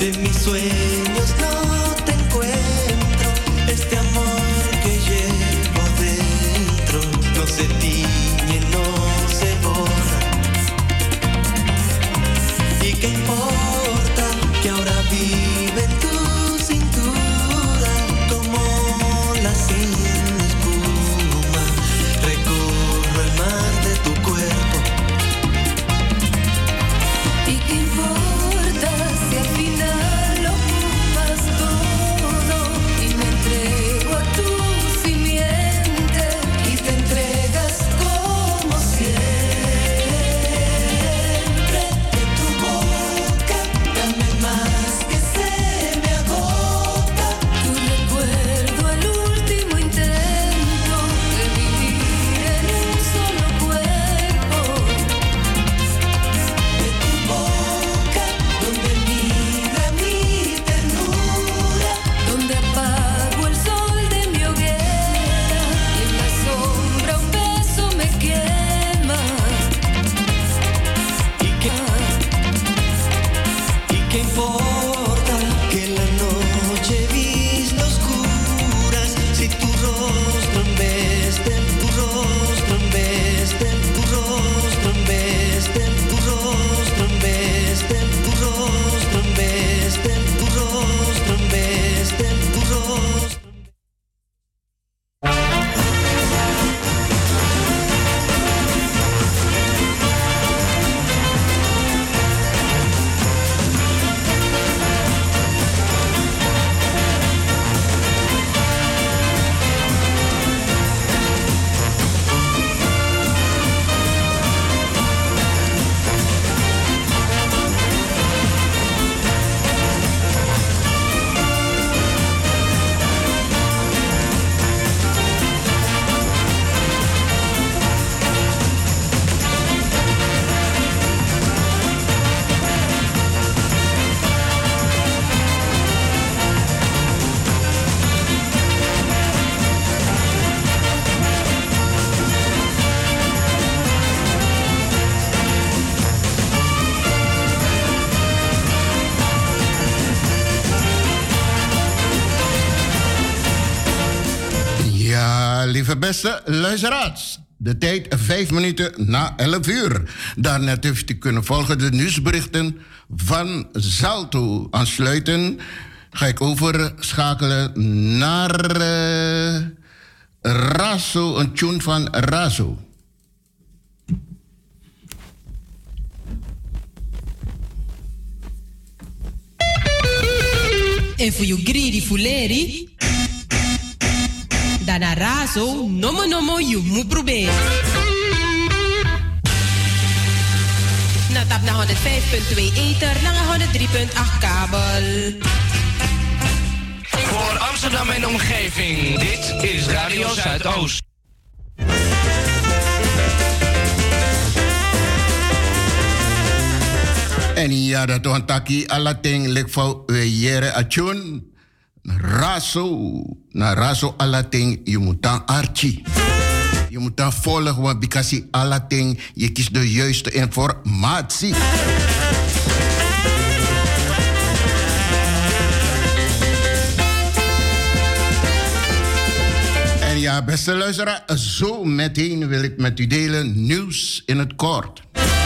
lieve beste luisteraars. De tijd 5 minuten na 11 uur. Daarnet heeft u kunnen volgen de nieuwsberichten van Zalto. Aansluiten ga ik overschakelen naar Razo, een tune van Razo. En voor you greedy fuleri, dan a Razo, nomo, you moet proberen. Na tap na 105.2 ether, na 103.8 kabel. Voor Amsterdam en omgeving, dit is Radio Zuidoost. En ja, dat was taki alating lek voor jere atjoen. Na raso alating, je moet dan archie. Je moet dan volgen, want because alating, je kiest de juiste informatie. En ja, beste luisteraar, zo meteen wil ik met u delen nieuws in het kort.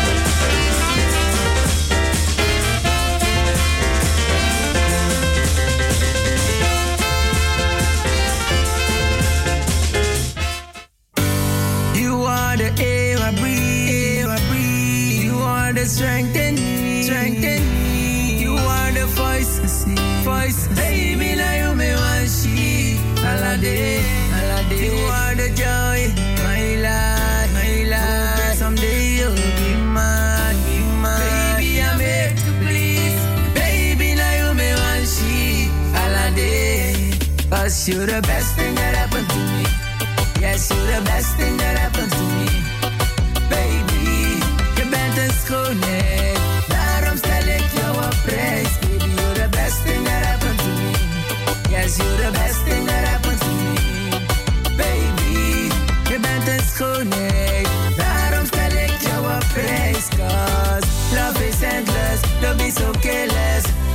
Strengthen me. You are the voice. Baby, now you me want she. All day. You are the joy, my life. Someday you'll be mine. Baby, I'm here to please. Baby, now you me want she. All day. 'Cause you're the best thing that happened to me. Yes, you're the best thing that happened to me. Baby. Het is schoonheid, daarom stel ik jou op prijs. Baby, you're the best thing that happened to me. Yes, you're the best thing that happened to me. Baby, je bent een schoonheid, daarom stel ik jou op prijs. 'Cause love is endless, love is so careless. Tres o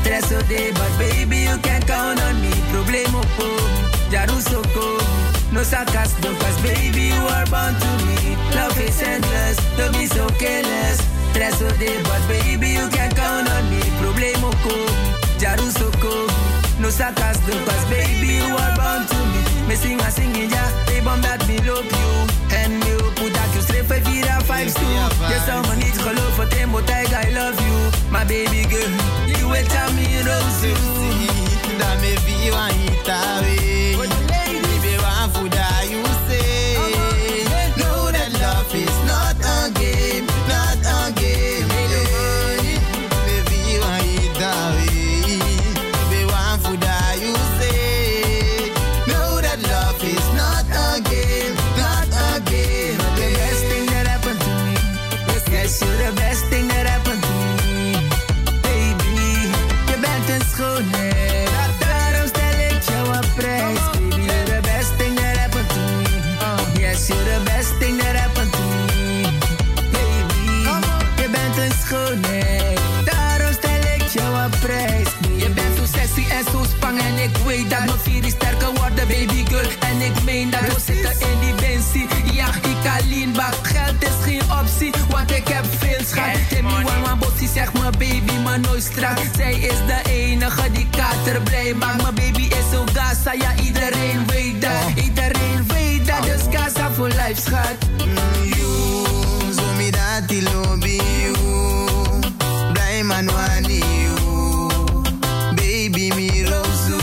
day, but baby, you can count on me. Problemo po, Jarusoko. No sarcasm, cause baby, you are born to me. Love is endless, don't be so careless. Stress all day, but baby, you can count on me. Problemo po, Jarusoko. No sarcasm, cause baby, you are born to me. Me sing a singing, yeah, they bomb that me love you. And me put that you straight 5 4 5 2. Yes, someone needs to love for them, but I love you. My baby girl, you will tell me you know you. That me feel one hit away. Baby, one food that you say. No, that love is not a game, not a game. Baby, one hit away. Baby, one food that you say. No, that love is not a game, not a game. The best thing that happened to me. Yes, you're the best thing that happened to me. Baby, je bent een schoonheid. Daarom stel ik jou op prijs. Baby, you're the best thing that happened to me. Yes, you're the best thing that happened to me. Baby, je bent een schoonheid. Daarom stel ik jou op prijs. Je bent zo sexy en zo spang. En ik weet dat mijn vier is sterker worden, baby girl. En ik meen dat we zitten in die benzie. Ja, ik alleen bak. Geld is geen optie, want ik heb veel schat. Timmy one bossie zegt mijn baby, maar nooit strak. Zij is de enige die kater blij maakt. Mijn baby is zo Gaza, ja iedereen weet dat. Iedereen weet dat, dus Gaza voor life schat. You, zo me dat die lobby you. Blij man wani you. Baby me rozu.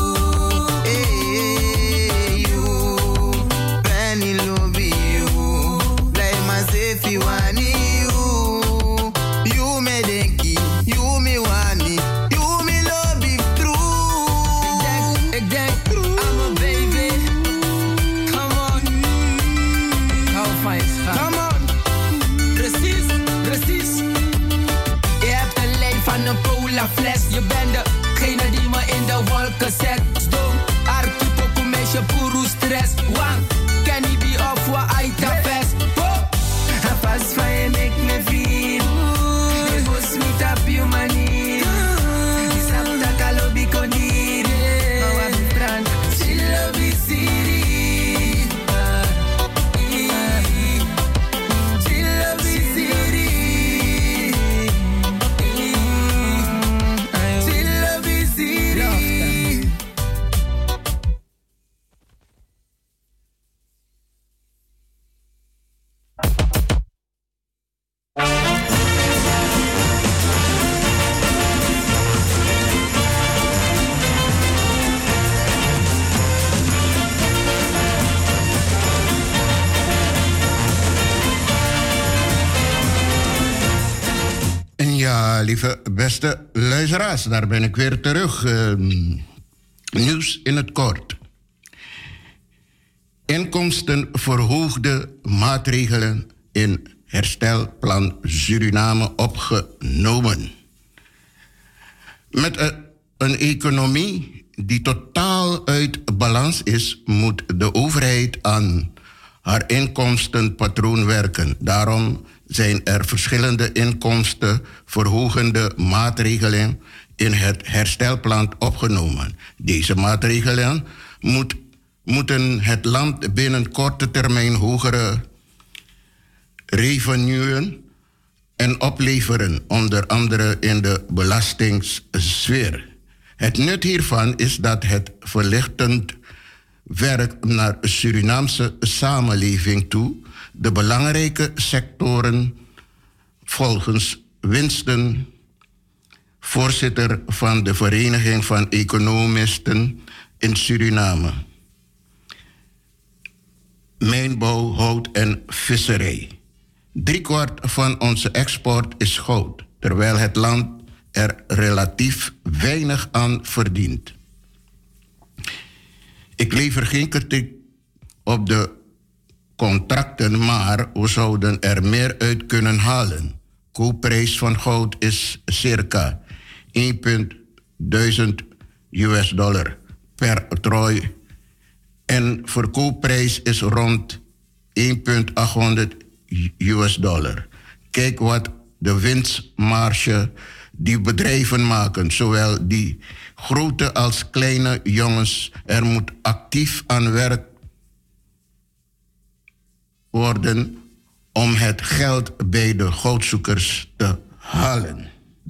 Hey you, Penny lobby you. Blij man zefi wani you. You me denki, you me wani. You me lobby true. Ik denk, I'm a baby. Come on. Hou van je schat. Come on. Precies, precies. Je hebt een lijn van een cola fles. Je bent degene die me in de wolken zet. Stoom, arki poku meisje puru stress. Wang, can he be off wa aita fest? En vast van je make me feel. Je moest niet op je manier. Die snap dat kalobi kon hier. Maar wat me brand, she love me city. She love me city. She love me city. En ja, lieve beste luisteraars, daar ben ik weer terug. Nieuws in het kort. Inkomstenverhoogde maatregelen in herstelplan Suriname opgenomen. Met een economie die totaal uit balans is, moet de overheid aan haar inkomstenpatroon werken. Daarom zijn er verschillende inkomstenverhogende maatregelen in het herstelplan opgenomen. Deze maatregelen moeten het land binnen korte termijn hogere revenuen en opleveren, onder andere in de belastingssfeer. Het nut hiervan is dat het verlichtend werkt naar de Surinaamse samenleving toe. De belangrijke sectoren volgens Winston, voorzitter van de Vereniging van Economisten in Suriname. Mijnbouw, hout en visserij. 3/4 van onze export is goud, terwijl het land er relatief weinig aan verdient. Ik lever geen kritiek op de contracten, maar we zouden er meer uit kunnen halen. Koopprijs van goud is circa $1.1000 per trooi en verkoopprijs is rond $1.800. Kijk wat de winstmarge die bedrijven maken, zowel die grote als kleine jongens. Er moet actief aan werk worden om het geld bij de goudzoekers te halen.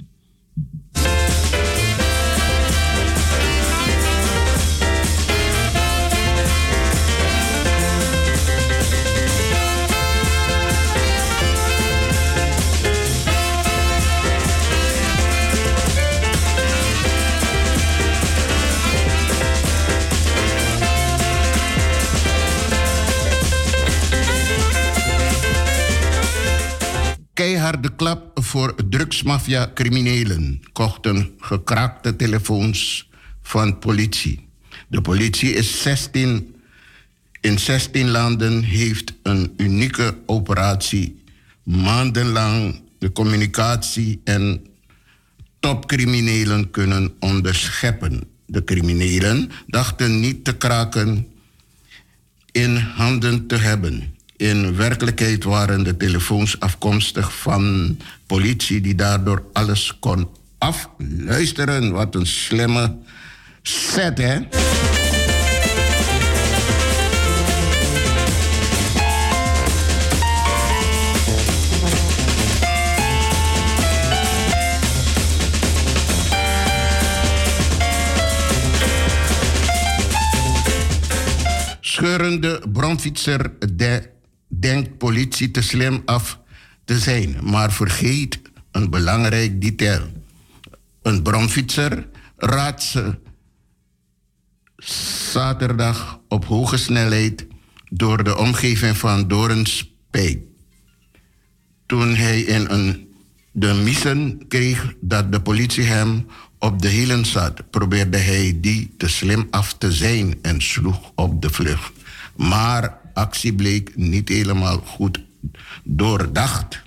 Keiharde klap voor drugsmafia-criminelen kochten gekraakte telefoons van politie. De politie is in 16 landen heeft een unieke operatie maandenlang de communicatie en topcriminelen kunnen onderscheppen. De criminelen dachten niet te kraken in handen te hebben. In werkelijkheid waren de telefoons afkomstig van politie die daardoor alles kon afluisteren. Wat een slimme set, hè? Scheurende bromfietser denkt politie te slim af te zijn, maar vergeet een belangrijk detail. Een bromfietser raatste zaterdag op hoge snelheid door de omgeving van Doornspijk. Toen hij in de missen kreeg dat de politie hem op de hielen zat, probeerde hij die te slim af te zijn en sloeg op de vlucht. Maar actie bleek niet helemaal goed doordacht.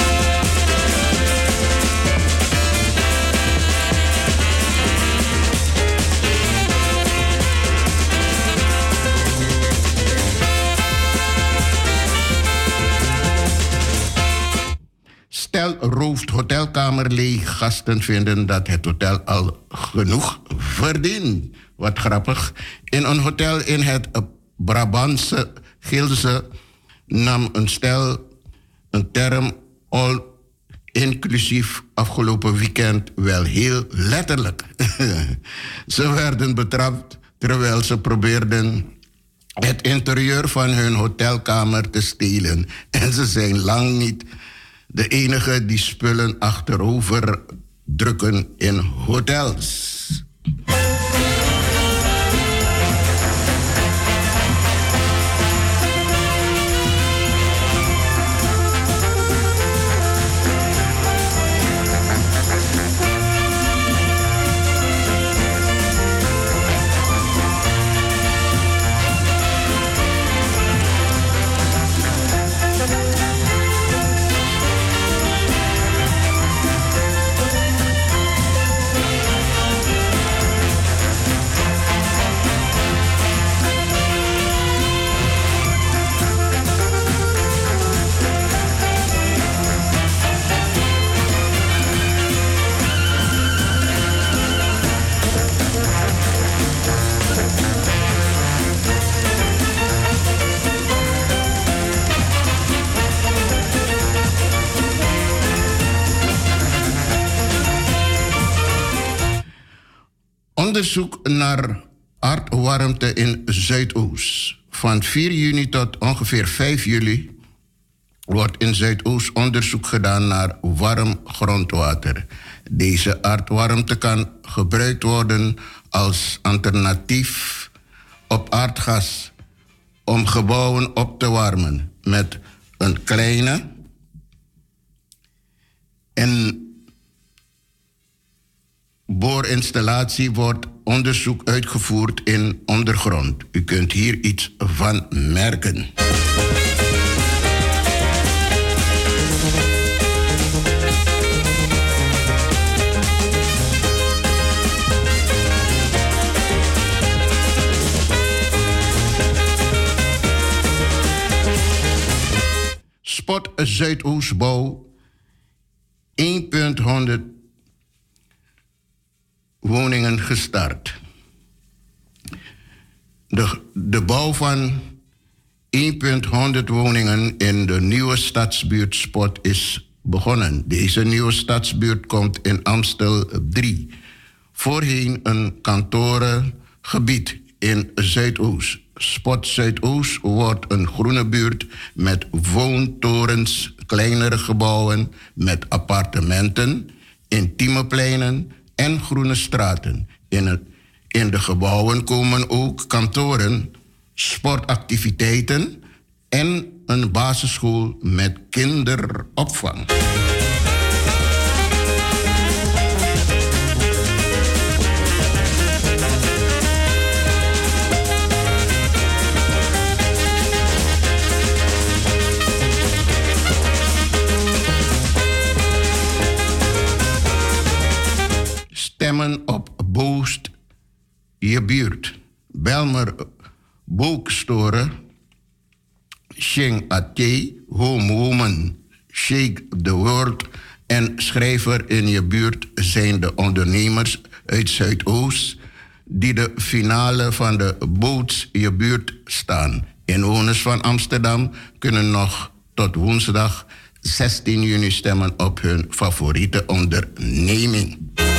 Stel rooft hotelkamer leeg. Gasten vinden dat het hotel al genoeg verdient. Wat grappig. In een hotel in het Brabantse Gilze nam een stel een term all inclusief afgelopen weekend wel heel letterlijk. Ze werden betrapt terwijl ze probeerden het interieur van hun hotelkamer te stelen. En ze zijn lang niet de enige die spullen achterover drukken in hotels. Onderzoek naar aardwarmte in Zuidoost. Van 4 juni tot ongeveer 5 juli wordt in Zuidoost onderzoek gedaan naar warm grondwater. Deze aardwarmte kan gebruikt worden als alternatief op aardgas om gebouwen op te warmen. Met een kleine en boorinstallatie wordt onderzoek uitgevoerd in ondergrond. U kunt hier iets van merken. Spot Zuidoostbouw 1.100 woningen gestart. De bouw van 1.100 woningen in de nieuwe stadsbuurt Spot is begonnen. Deze nieuwe stadsbuurt komt in Amstel 3. Voorheen een kantorengebied in Zuidoost. Spot Zuidoost wordt een groene buurt met woontorens, kleinere gebouwen met appartementen, intieme pleinen en groene straten. In de gebouwen komen ook kantoren, sportactiviteiten en een basisschool met kinderopvang. Stemmen op Boost je buurt. Belmer Boekstore, Shing Ate, Home Woman, Shake the World en schrijver in je buurt zijn de ondernemers uit Zuidoost die de finale van de Boost je buurt staan. Inwoners van Amsterdam kunnen nog tot woensdag 16 juni stemmen op hun favoriete onderneming.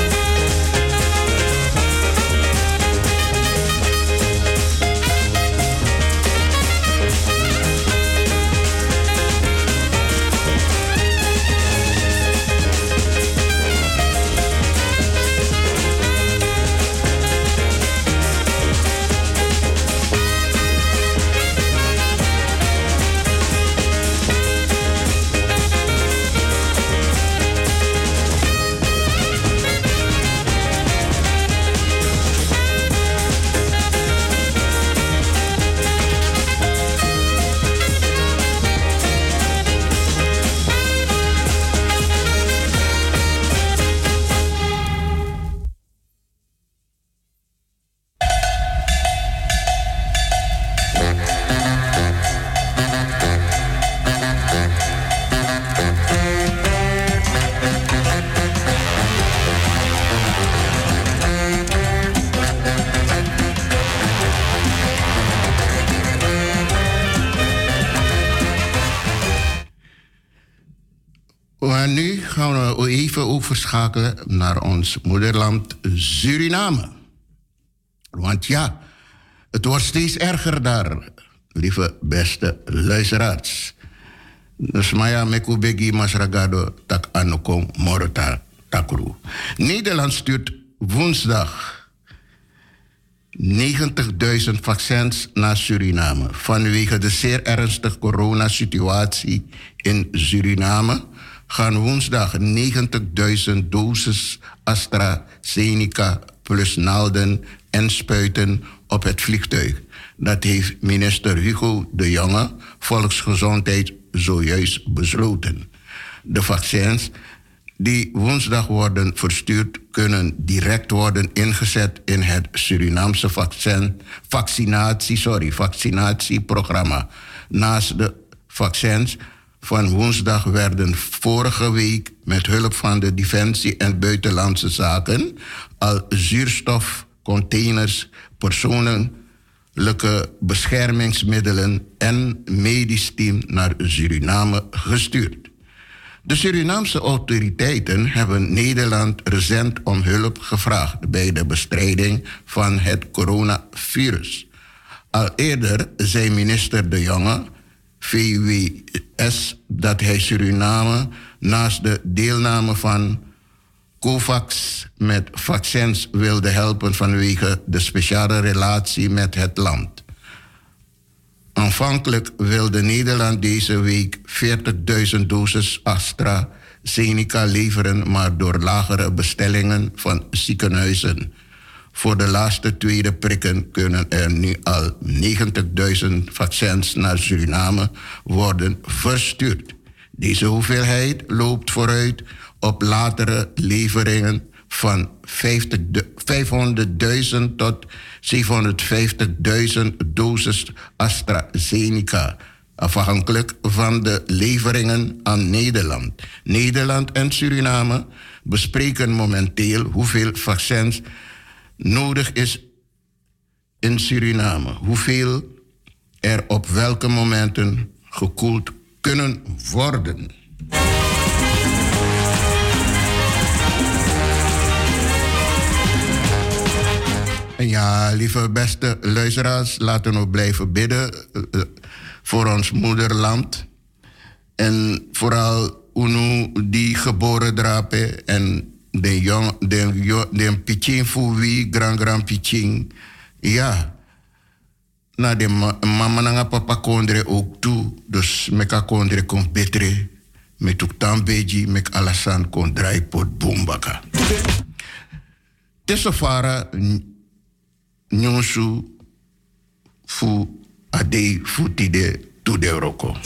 Nu gaan we even overschakelen naar ons moederland Suriname. Want ja, het wordt steeds erger daar, lieve beste luisteraars. Dus Maya Mekubegi Masragado tak Anokom Morota Takru. Nederland stuurt woensdag 90.000 vaccins naar Suriname vanwege de zeer ernstige coronasituatie in Suriname. Gaan woensdag 90.000 doses AstraZeneca plus naalden en spuiten op het vliegtuig. Dat heeft minister Hugo de Jonge, Volksgezondheid, zojuist besloten. De vaccins die woensdag worden verstuurd kunnen direct worden ingezet in het Surinaamse vaccinatieprogramma. Naast de vaccins van woensdag werden vorige week met hulp van de Defensie en Buitenlandse Zaken al zuurstofcontainers, persoonlijke beschermingsmiddelen en medisch team naar Suriname gestuurd. De Surinaamse autoriteiten hebben Nederland recent om hulp gevraagd bij de bestrijding van het coronavirus. Al eerder zei minister De Jonge, VWS, dat hij Suriname naast de deelname van COVAX met vaccins wilde helpen vanwege de speciale relatie met het land. Aanvankelijk wilde Nederland deze week 40.000 doses AstraZeneca leveren, maar door lagere bestellingen van ziekenhuizen voor de laatste tweede prikken kunnen er nu al 90.000 vaccins naar Suriname worden verstuurd. Deze hoeveelheid loopt vooruit op latere leveringen van 500.000 tot 750.000 doses AstraZeneca afhankelijk van de leveringen aan Nederland. Nederland en Suriname bespreken momenteel hoeveel vaccins nodig is in Suriname. Hoeveel er op welke momenten gekoeld kunnen worden. En ja, lieve beste luisteraars, laten we blijven bidden voor ons moederland. En vooral UNO die geboren drapen en de pitching voor wie, grand pitching. Ja, na de mama en papa kondre ook toe, dus meka kondre kon betere. Met ook tambeji, met alasan kon draaipot bombaka. Tesofara nyonsu fu ade futide to de roko.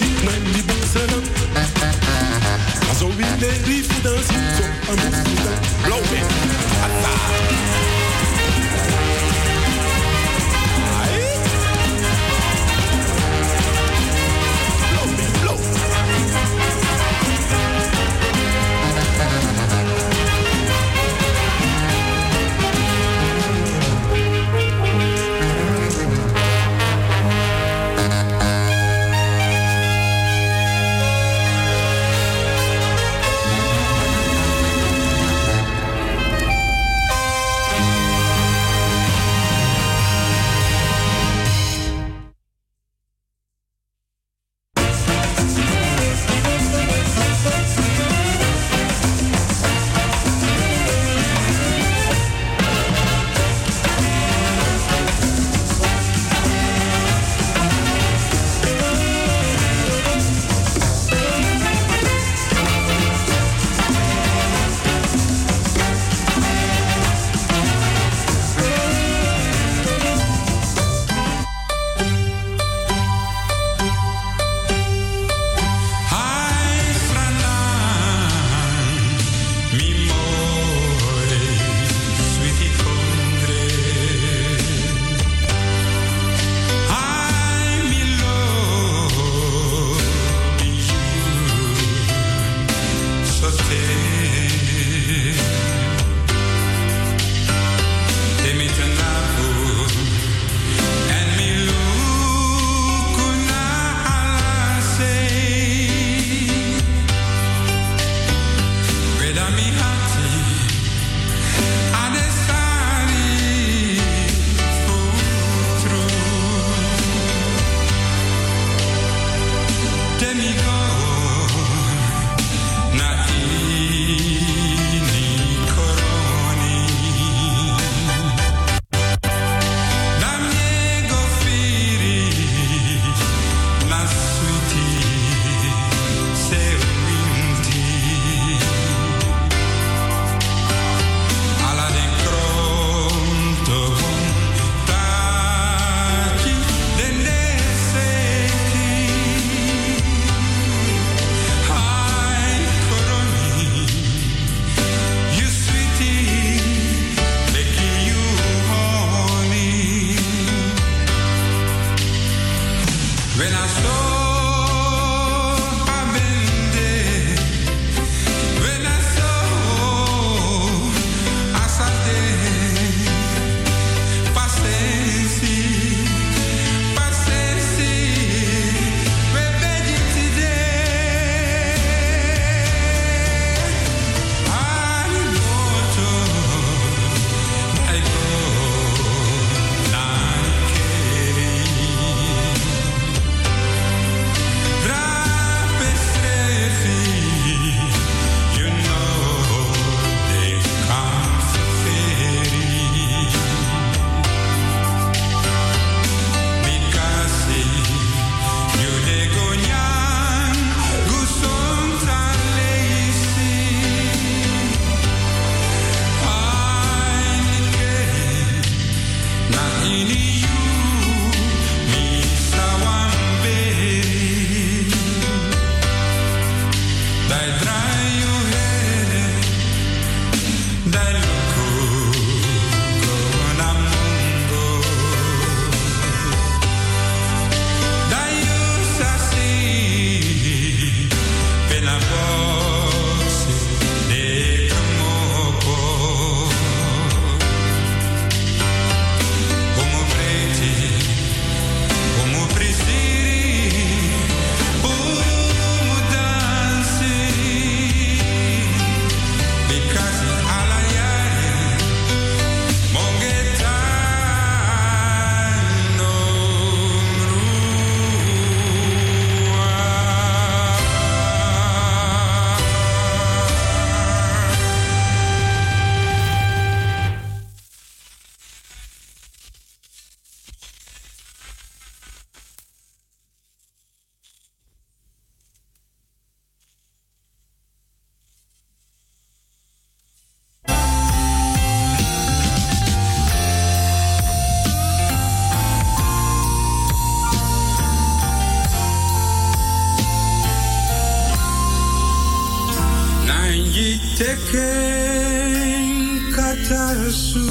su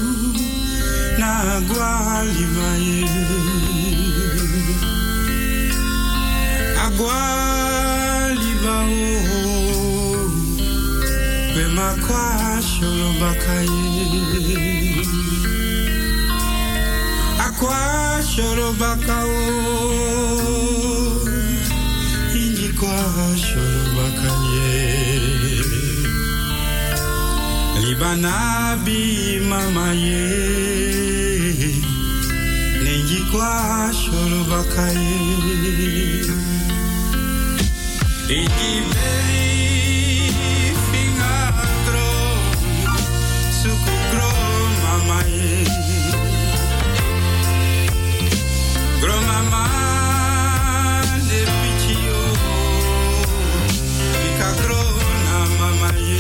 na guali mai aguali bao be makwa sholo bakai akwa sholo bakao inji kwa sholo bakai Libanabi mama ye Nengi kwa shoro bakaye Egi beri finga gro Suku gro mama ye Gro mama de pichio Pika gro na mama ye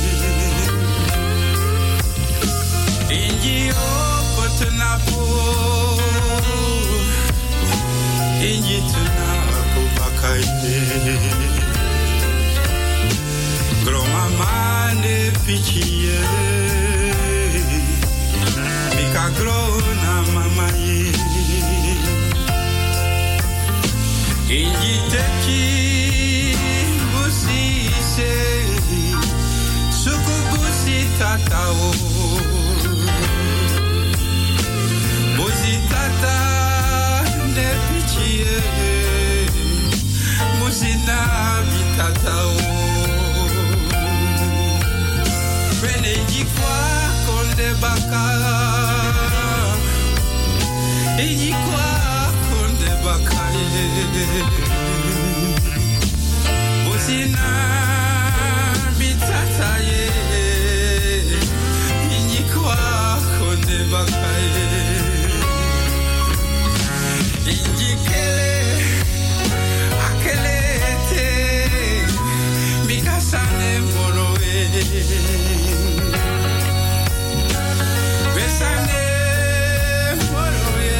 Inji opotunapo Inji tunapo bakaide Gromama ne pichie Mika grona mama ye Inji teki busi se Suku busi tatao Tata de pichie Musina bitata o Bene jikwa konde baka Ejikwa konde baka Musina bitata ye Ejikwa konde baka Injikele, akelete, mikasane moroe. Besane moroe,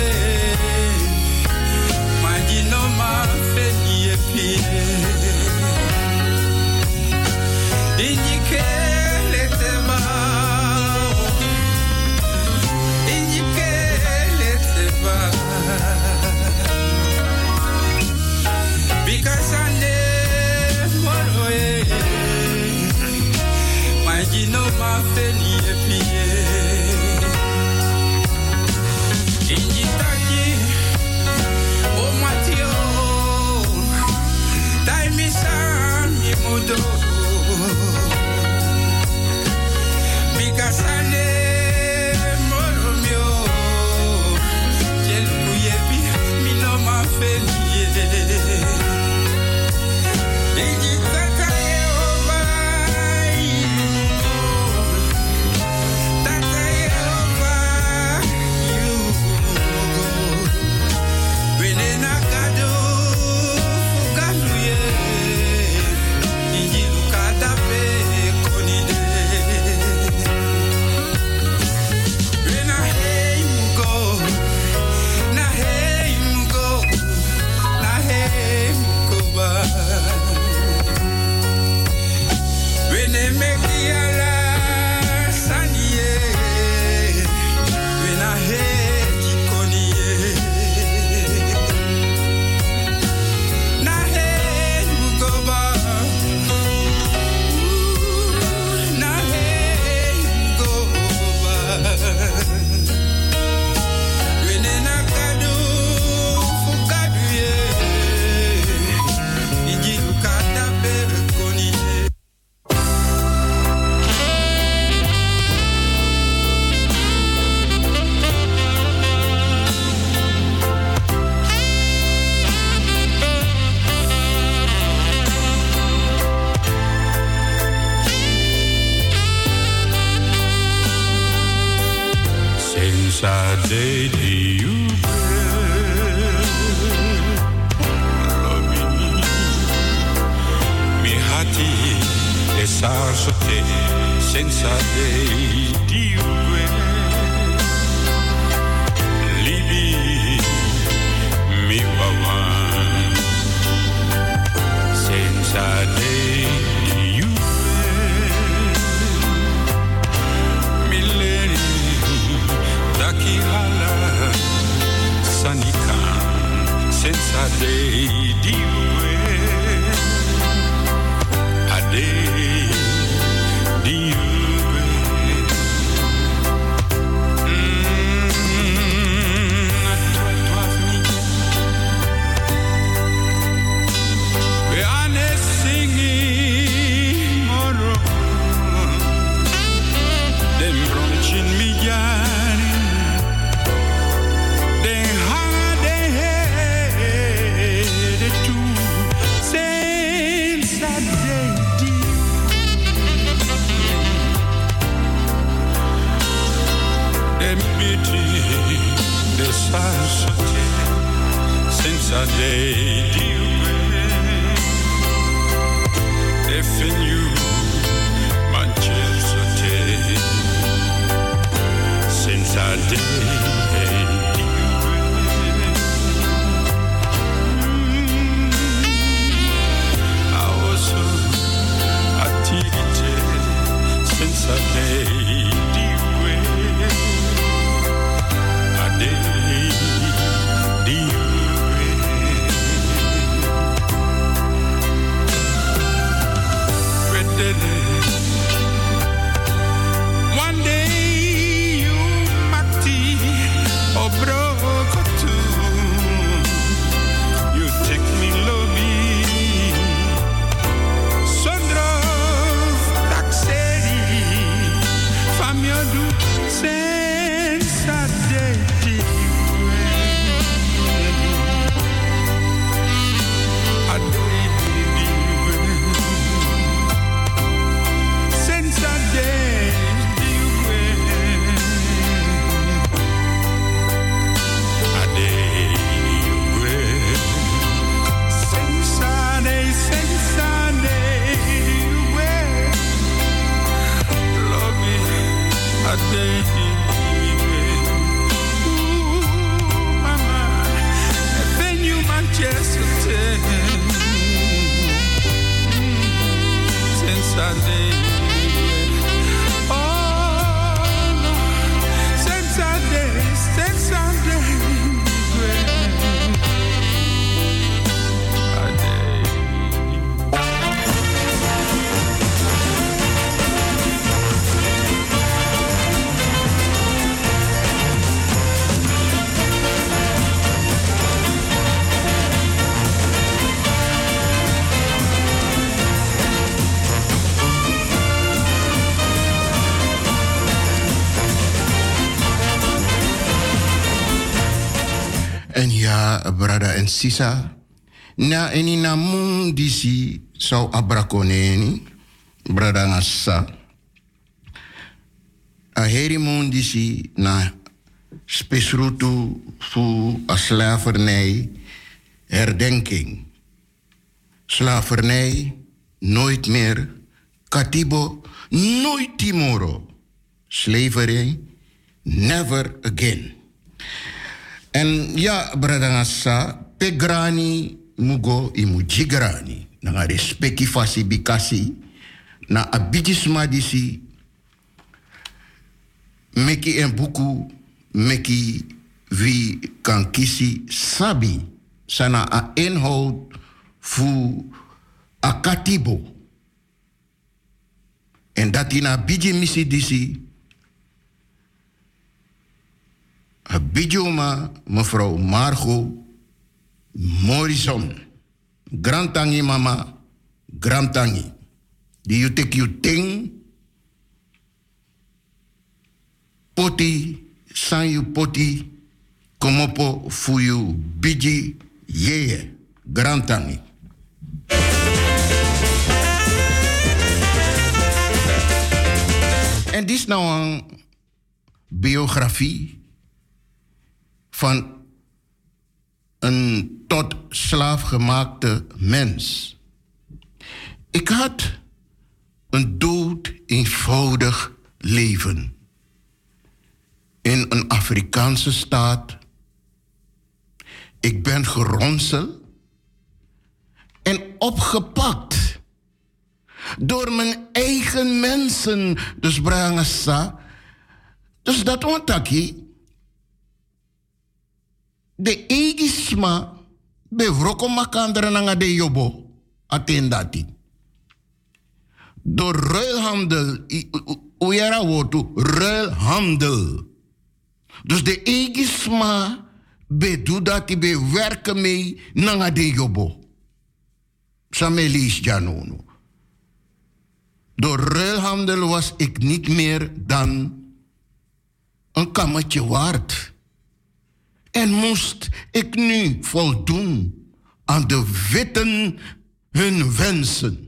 magino ma fenie pie. Injikele tema, injikele tema. Kasane moroe Magino ma feni epie Injitaki O matio Dai misami mudo Mikasane moromio Jelu yebi Mino ma feni senza dei Dio Libi mi wawan senza dei Dio millenni dem bronchin mi jari, den hanga de de tu, senza de di. Dem biti de sansate, senza de di. Defin you, Manchester, since I did. I was so attracted since I made you. I did. One day you mati or broke too. You take me lobby. Sondro taxeri famio du senza detti. Brada en Sisa. Na eni na mung disi sau abrakoneni. Brada ngasa. A heri mung disi na spesrutu fu a slavernij herdenking. Slavernij nooit meer. Katibo nooit timoro. Slavery never again. En ja, bradangasa, pegrani mugo imu jigrani. Nanga respecti fasi bikasi. Na abidisma disi. Meki en buku, meki wie kan kisi sabi. Sana a inhoud fu akatibo. En dat ina biji misi disi. Bijoma mevrouw Margot Morrison. Grantangi mama, grantangi. Die you take you ting. Poti, san you poti. Komopo fu you biji yeye. Grantangi. En dit is nou een biografie van een tot slaaf gemaakte mens. Ik had een dood eenvoudig leven. In een Afrikaanse staat. Ik ben geronseld en opgepakt door mijn eigen mensen. Dus brangasa. Dus dat ontaki. De egisma be vroko makandra nanga de yobo atendati. Door ruilhandel, uyara wotu, ruilhandel. Dus de egisma be doe dat die be werken mee nanga de yobo. Samelis janono. Door ruilhandel was ik niet meer dan een kammetje waard. En moest ik nu voldoen aan de witten hun wensen.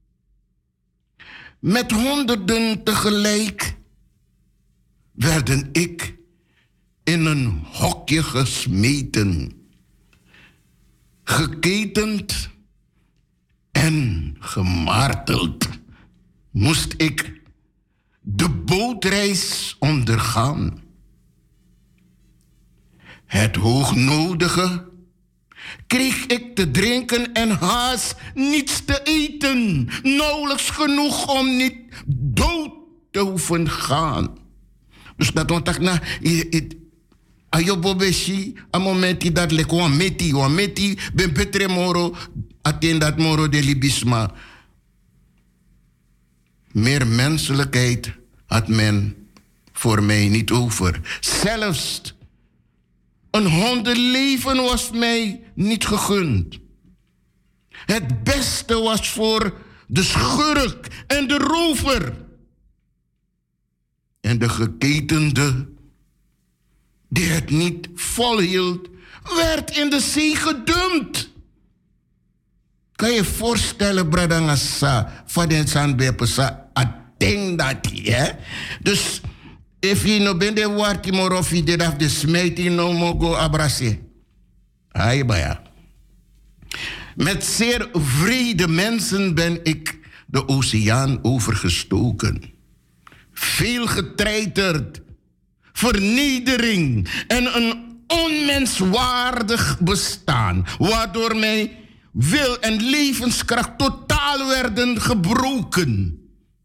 Met honderden tegelijk werden ik in een hokje gesmeten, geketend en gemarteld. Moest ik de bootreis ondergaan. Het hoognodige kreeg ik te drinken en haast niets te eten. Nauwelijks genoeg om niet dood te hoeven gaan. Dus dat ontdekt na ayobobeshi a momenti dat leko wa meti ben betre moro aten dat moro de libisma. Meer menselijkheid had men voor mij niet over. Zelfs een hondenleven was mij niet gegund. Het beste was voor de schurk en de rover. En de geketende, die het niet volhield, werd in de zee gedumpt. Kan je voorstellen, Bradangasa, van den Sanbepesa, ateng dat, hè? Dus, if je no bent de warti morofi, dit af de smijting no mogo abrase. Hai baya. Met zeer vrede mensen ben ik de oceaan overgestoken. Veel getreiterd, vernedering en een onmenswaardig bestaan, waardoor mijn wil en levenskracht totaal werden gebroken.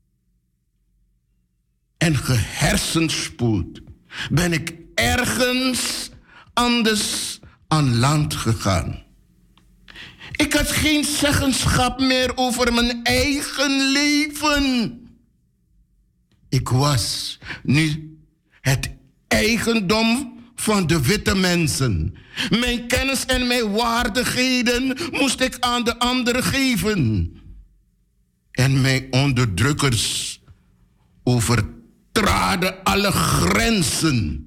En gehersenspoeld ben ik ergens anders aan land gegaan. Ik had geen zeggenschap meer over mijn eigen leven. Ik was nu het eigendom van de witte mensen. Mijn kennis en mijn waardigheden moest ik aan de anderen geven. En mijn onderdrukkers overtraden alle grenzen.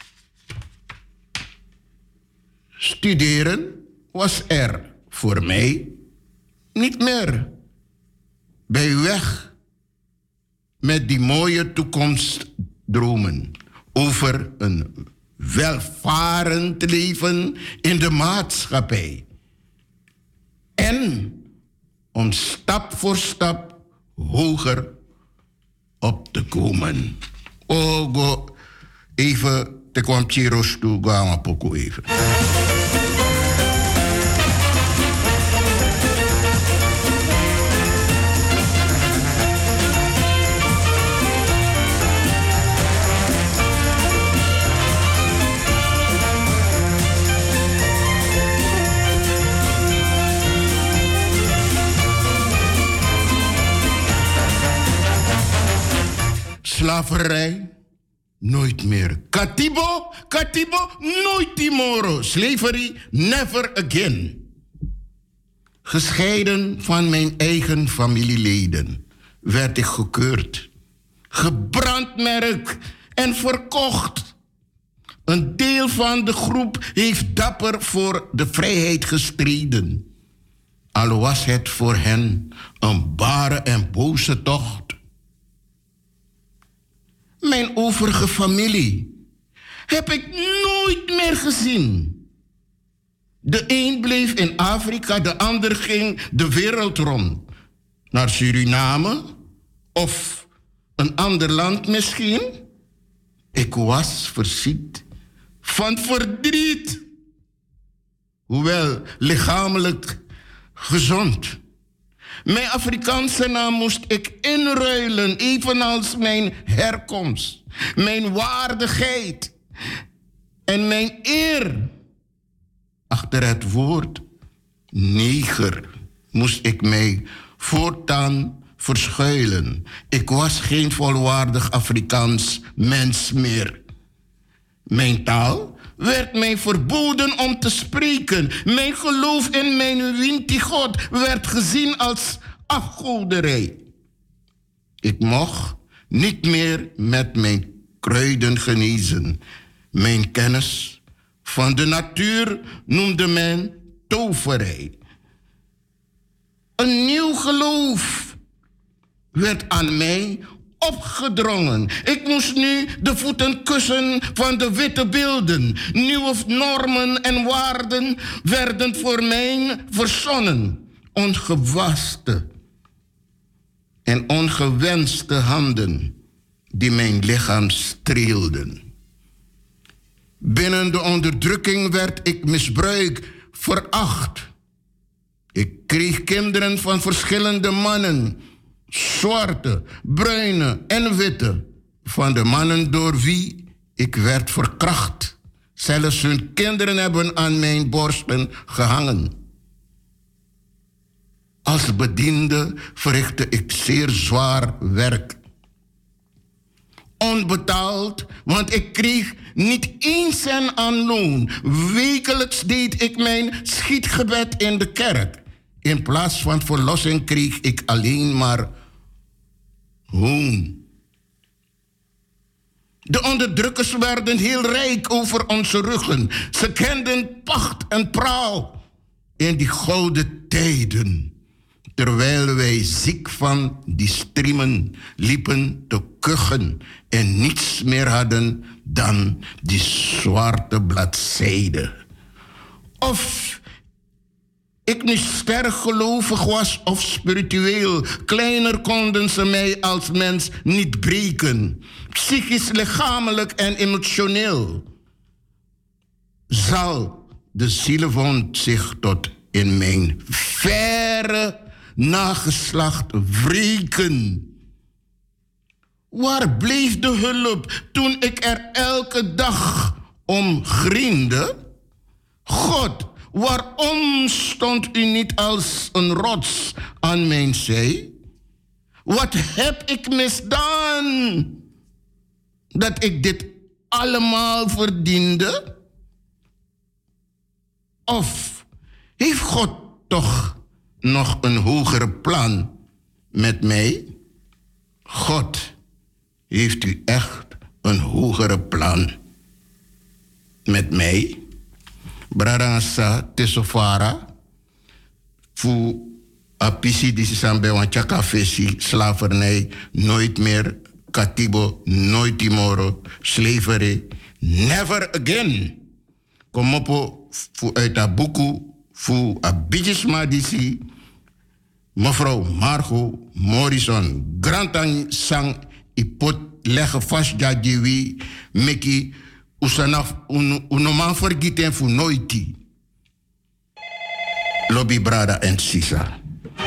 Studeren was er voor mij niet meer. Bij weg met die mooie toekomstdromen over een welvarend leven in de maatschappij. En om stap voor stap hoger op te komen. Oh, go even te kwam Chiros toe, ga poko even. Slaverij, nooit meer. Katibo, nooit timoro. Slavery, never again. Gescheiden van mijn eigen familieleden werd ik gekeurd, gebrandmerkt en verkocht. Een deel van de groep heeft dapper voor de vrijheid gestreden. Al was het voor hen een bare en boze tocht. Mijn overige familie heb ik nooit meer gezien. De een bleef in Afrika, de ander ging de wereld rond. Naar Suriname of een ander land misschien. Ik was verziekt van verdriet. Hoewel lichamelijk gezond. Mijn Afrikaanse naam moest ik inruilen, evenals mijn herkomst, mijn waardigheid en mijn eer. Achter het woord neger moest ik mij voortaan verschuilen. Ik was geen volwaardig Afrikaans mens meer. Mijn taal werd mij verboden om te spreken. Mijn geloof in mijn Winti God werd gezien als afgoderij. Ik mocht niet meer met mijn kruiden genezen. Mijn kennis van de natuur noemde men toverij. Een nieuw geloof werd aan mij opgedrongen. Ik moest nu de voeten kussen van de witte beelden. Nieuwe normen en waarden werden voor mij verzonnen. Ongewaste en ongewenste handen die mijn lichaam streelden. Binnen de onderdrukking werd ik misbruikt, veracht. Ik kreeg kinderen van verschillende mannen, zwarte, bruine en witte, van de mannen door wie ik werd verkracht. Zelfs hun kinderen hebben aan mijn borsten gehangen. Als bediende verrichtte ik zeer zwaar werk. Onbetaald, want ik kreeg niet eens cent aan loon. Wekelijks deed ik mijn schietgebed in de kerk. In plaats van verlossing kreeg ik alleen maar hoon. De onderdrukkers werden heel rijk over onze ruggen. Ze kenden pacht en praal in die gouden tijden. Terwijl wij ziek van die striemen liepen te kuchen en niets meer hadden dan die zwarte bladzijde. Of ik nu sterk gelovig was of spiritueel, kleiner konden ze mij als mens niet breken. Psychisch, lichamelijk en emotioneel zal de zielewond zich tot in mijn verre nageslacht wreken. Waar bleef de hulp toen ik er elke dag om griende? God, waarom stond u niet als een rots aan mijn zij? Wat heb ik misdaan dat ik dit allemaal verdiende? Of heeft God toch nog een hogere plan met mij? God, heeft u echt een hogere plan met mij? Brarangasa tesofara fu apisi disisambe wan chakafesi slavernij nooit meer, katibo nooit timoro, slavery never again. Komopo fu uit a buku fu abidjisma disi mevrouw Margot Morrison grantang sang ipot leggen vast jajiwi meki usanaf unoman vergeten fu noiti lobby brada en sisa.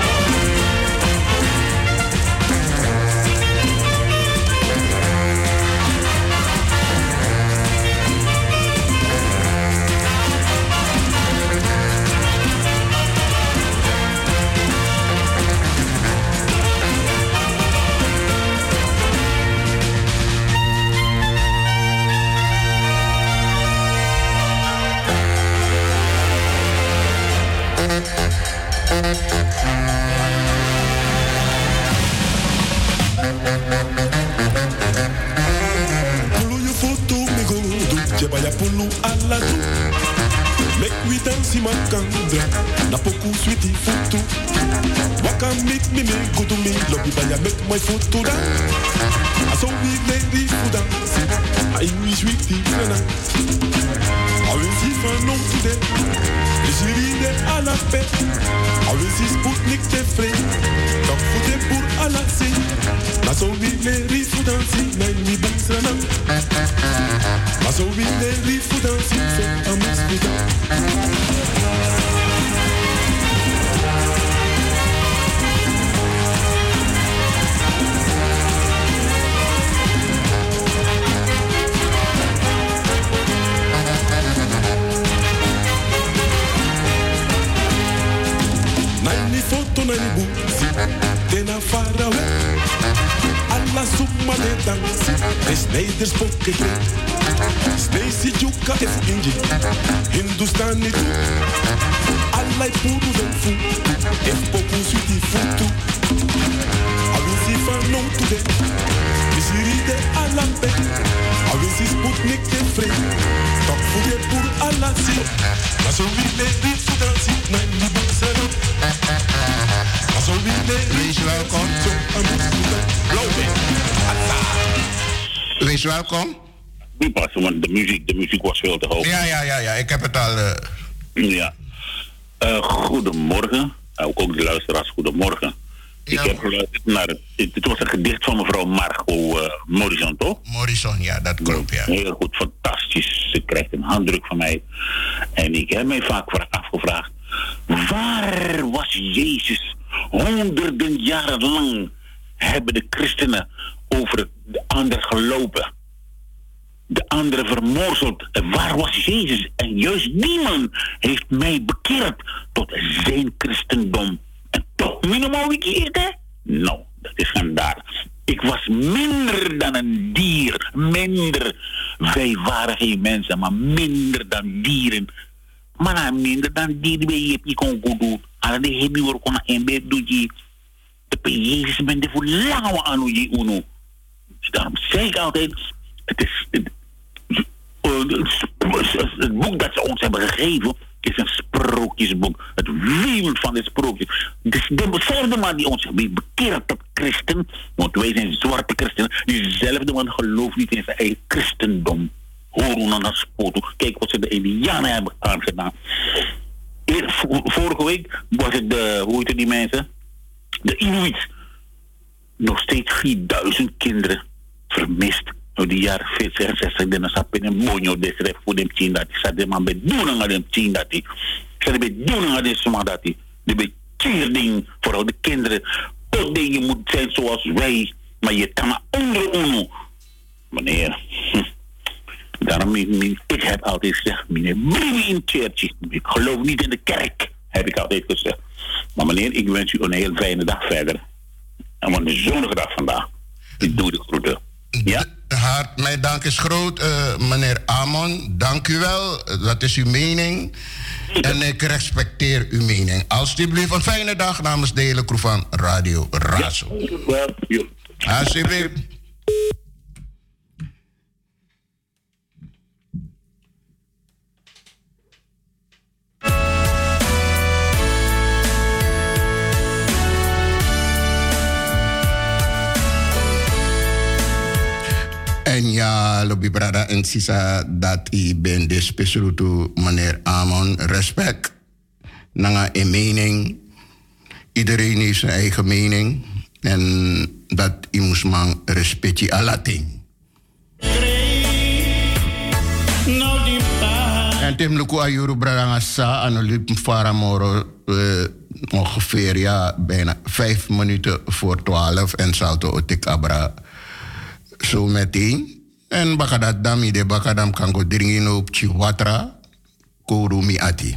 Na poku sweetie foto. Waka make me go to me. Lobby by make my photo da. I saw we lady for dance. I wish sweetie nana. I will see for no today. Je suis de à la paix. I will see Sputnik te free. Donc faut pour à la see. I saw we lady for dance. Na mi dance nana. I saw we lady for dance. So I must be foto na ibu, tena far away. Alla summa de dansi, Sneiders pocket. Stacy Juka is inji, Hindustani too. Alla puru den fu, if poku sweetie futu. I will van non today. Misiride alambe. Awesi Sputnik de vrij. Stop voor je pour alasi. Maar zo wie nee voor dansie. Nee, niet boezeren. Maar zo wie nee. Wees welkom. Wees welkom. Die passen, want de muziek was veel te hoog. Ja, ik heb het al. Ja. Goedemorgen. Ook de luisteraars, goedemorgen. Ja. Ik heb geluisterd naar het was een gedicht van mevrouw Margot Morrison, toch? Morrison, ja, dat klopt, ja. Heel goed, fantastisch. Ze krijgt een handdruk van mij. En ik heb mij vaak afgevraagd, waar was Jezus? Honderden jaren lang hebben de christenen over de ander gelopen. De anderen vermorzeld. En waar was Jezus? En juist die man heeft mij bekeerd tot zijn christendom. En toch minimaal bekeerd, hè? Nou, dat is vandaar. Ik was minder dan een dier. Minder. Wij waren geen mensen, maar minder dan dieren. Maar nou, minder dan dieren ben je niet kon goed doen. Alle de hebben we kon een beetje doen. De Jezus bent er voor lange aan hoe je uno. Daarom zeg ik altijd, het is het boek dat ze ons hebben gegeven is een sprookjesboek. Het wiebelt van dit sprookje. Dus dezelfde man die ons heeft bekeerd tot christen, want wij zijn zwarte christenen, diezelfde man gelooft niet in zijn eigen christendom. Hoor hoe dan dat spoot. Kijk wat ze de Indianen hebben aangedaan. Vorige week was het hoe heet die mensen? De Inuits. Nog steeds 4000 kinderen vermist. Die jaren 40 en 60 dan zat in een bonjo de voor dem zien dat zat de man bij doen aan dem zien dat die zat bij doen aan deze man dat die de bekeerding voor de kinderen tot je moet zijn zoals wij maar je kan onder uno meneer daarom ik heb altijd gezegd meneer breng me in kerkje ik geloof niet in de kerk heb ik altijd gezegd maar meneer ik wens u een heel fijne dag verder en een zonnige dag vandaag ik doe de groeten ja. Mijn dank is groot, meneer Amon. Dank u wel, dat is uw mening. En ik respecteer uw mening. Alsjeblieft, een fijne dag namens de hele crew van Radio Razo. Ja. Alsjeblieft. En ja, lobby brada en sisa dat I ben de speciaal meneer Amon. Respect. Nanga een mening. Iedereen heeft zijn eigen mening. En dat I moest man respectie alating. En tem luku ayuru brada sa anolip faramoro ongeveer ja bijna 5 minuten voor 12 en salto otik abra. Zo meteen. En bakadat dami de bakadam kan go dringin op Chihuatra. Korumi ati.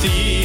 see.